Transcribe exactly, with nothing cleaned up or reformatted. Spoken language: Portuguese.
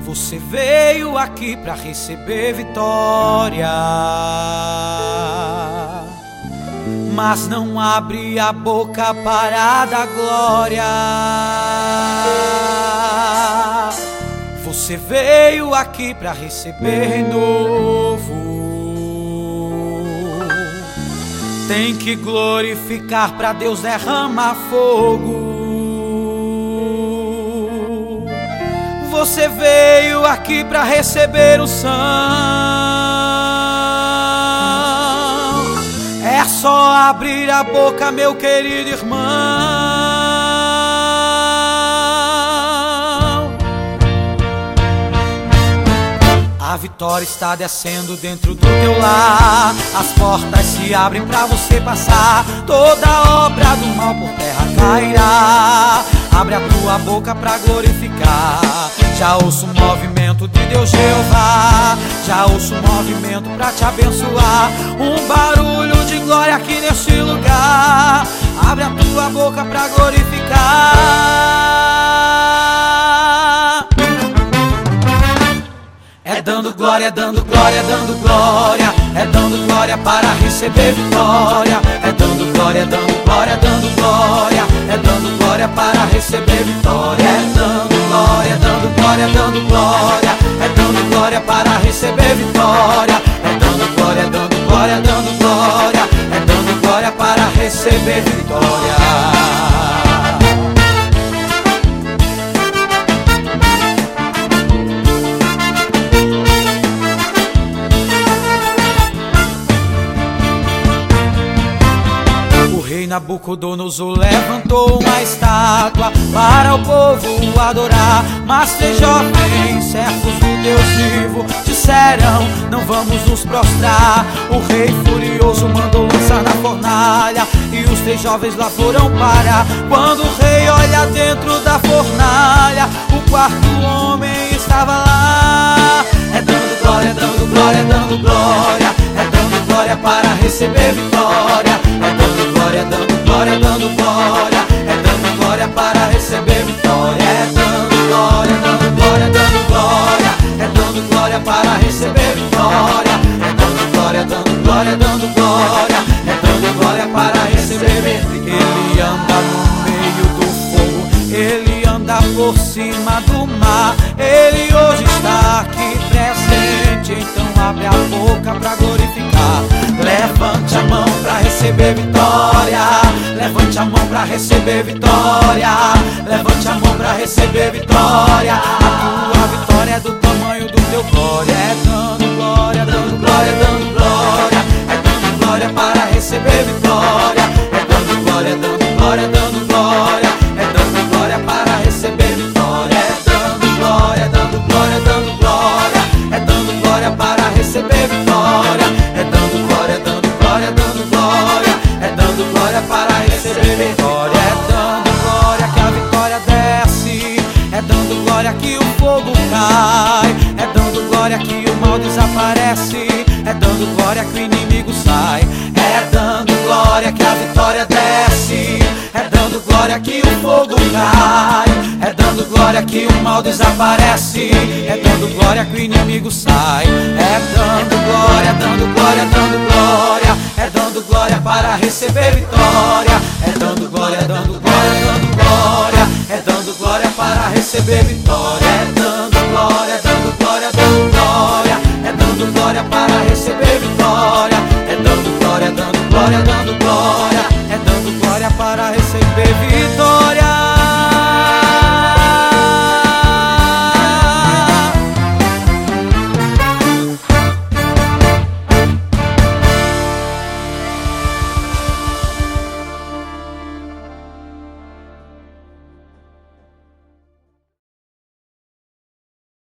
Você veio aqui pra receber vitória, mas não abre a boca para dar glória. Você veio aqui pra receber renovo, tem que glorificar pra Deus derramar fogo. Você veio aqui pra receber o são. É só abrir a boca, meu querido irmão. A vitória está descendo dentro do teu lar. As portas se abrem pra você passar. Toda obra do mal por terra cairá. Abre a tua boca pra glorificar. Já ouço o movimento de Deus Jeová. Já ouço o movimento pra te abençoar. Um barulho de glória aqui neste lugar. Abre a tua boca pra glorificar. É dando glória, dando glória, dando glória. É dando glória para receber vitória. É dando glória, dando glória, dando glória. É dando glória para receber vitória. É dando glória, dando glória, dando glória. É dando glória para receber vitória. É dando glória, dando glória, dando glória. É dando glória para receber vitória. Nabucodonosor levantou uma estátua para o povo adorar. Mas três jovens servos do Deus vivo disseram: não vamos nos prostrar. O rei furioso mandou lançar na fornalha e os três jovens lá foram parar. Quando o rei olha dentro da fornalha, o quarto homem estava lá. É dando glória, dando glória, dando glória. É dando glória para receber vitória. É dando glória, dando glória, dando glória. É dando glória para receber vitória. É dando glória, dando glória, dando glória. É dando glória para receber vitória. É dando glória, dando glória, dando glória. É dando glória para receber. Ele anda no meio do fogo, ele anda por cima do mar. Ele hoje está aqui presente, então abre a boca pra glorificar. Levante a mão pra receber vitória. Levante a mão pra receber vitória. Levante a mão pra receber vitória. A tua vitória é do tamanho do teu glória. É dando glória, dando glória, dando glória. É dando glória para receber vitória. É dando glória, dando glória, dando glória. É dando glória para receber vitória. É dando glória, dando glória, dando glória. É dando glória para receber vitória. É dando glória, dando glória, dando glória. É dando glória para receber vitória. É dando glória que a vitória desce. É dando glória que o fogo cai. É dando glória que o mal desaparece. É dando glória que o inimigo sai. É dando glória que a vitória desce. É dando glória que o fogo cai. É dando glória que o mal desaparece. É dando glória que o inimigo sai. É dando glória, dando glória, dando glória. É dando glória para receber vitória. É dando glória, dando glória, dando glória. É dando glória para receber vitória.